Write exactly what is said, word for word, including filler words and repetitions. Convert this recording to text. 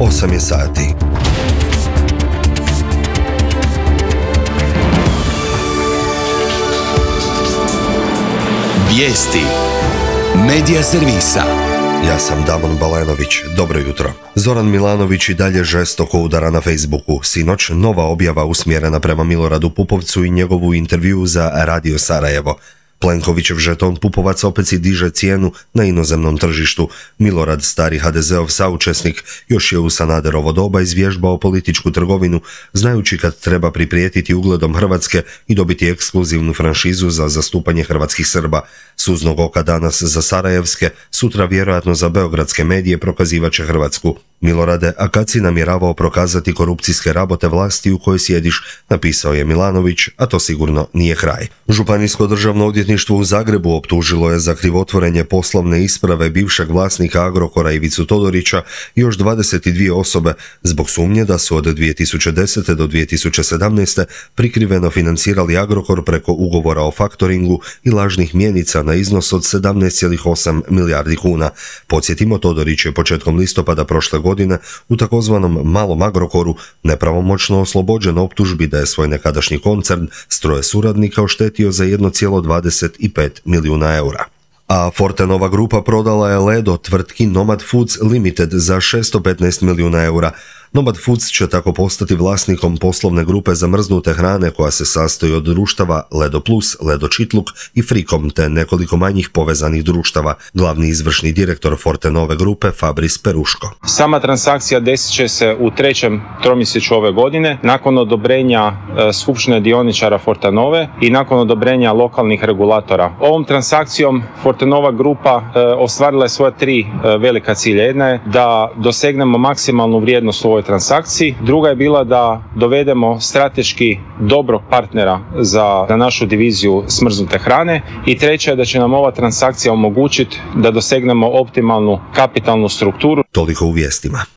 osam je sati. Vijesti Medija servisa. Ja sam Damon Balenović, dobro jutro. Zoran Milanović i dalje žestoko udara na Facebooku. Sinoć nova objava usmjerena prema Miloradu Pupovcu i njegovu intervju za Radio Sarajevo. Plenkovićev žeton Pupovac opet si diže cijenu na inozemnom tržištu. Milorad, stari ha de zeov saučesnik, još je u Sanaderovo doba izvježbao političku trgovinu, znajući kad treba priprijetiti ugledom Hrvatske i dobiti ekskluzivnu franšizu za zastupanje hrvatskih Srba. Suznog oka danas za sarajevske, sutra vjerojatno za beogradske medije prokazivaće Hrvatsku. Milorade, a kad si namjeravao prokazati korupcijske rabote vlasti u kojoj sjediš, napisao je Milanović, a to sigurno nije kraj. Županijsko državno odvjetništvo u Zagrebu optužilo je za krivotvorenje poslovne isprave bivšeg vlasnika Agrokora Ivicu Todorića i još dvadeset dvije osobe zbog sumnje da su od dvije tisuće desete do dvije tisuće sedamnaeste prikriveno financirali Agrokor preko ugovora o faktoringu i lažnih mjenica na iznos od sedamnaest zarez osam milijardi kuna. Podsjetimo, Todorić je početkom listopada prošle godine u takozvanom malom Agrokoru nepravomoćno oslobođen optužbi da je svoj nekadašnji koncern s troje suradnika oštetio za jedan zarez dvadeset pet milijuna eura. A Fortenova grupa prodala je Ledo tvrtki Nomad Foods Limited za šesto petnaest milijuna eura. Nomad Foods će tako postati vlasnikom poslovne grupe zamrznute hrane koja se sastoji od društava Ledo Plus, Ledo Čitluk i Frikom te nekoliko manjih povezanih društava. Glavni izvršni direktor Fortenove grupe Fabris Peruško. Sama transakcija desit će se u trećem tromjesečju ove godine nakon odobrenja e, skupštine dioničara Fortenove i nakon odobrenja lokalnih regulatora. Ovom transakcijom Fortenova grupa e, ostvarila je svoja tri e, velika cilja. Jedna je da dosegnemo maksimalnu vrijednost u ovoj transakciji. Druga je bila da dovedemo strateški dobrog partnera za, za našu diviziju smrznute hrane i treća je da će nam ova transakcija omogućiti da dosegnemo optimalnu kapitalnu strukturu. Toliko u vijestima.